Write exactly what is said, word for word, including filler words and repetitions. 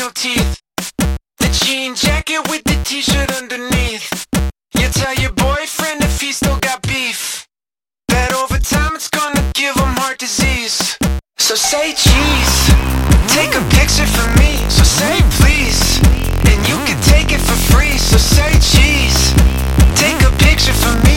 your teeth. The jean jacket with the t-shirt underneath. You tell your boyfriend if he still got beef, that over time it's gonna give him heart disease. So say cheese, take a picture for me. So say please, and you can take it for free. So say cheese, take a picture for me.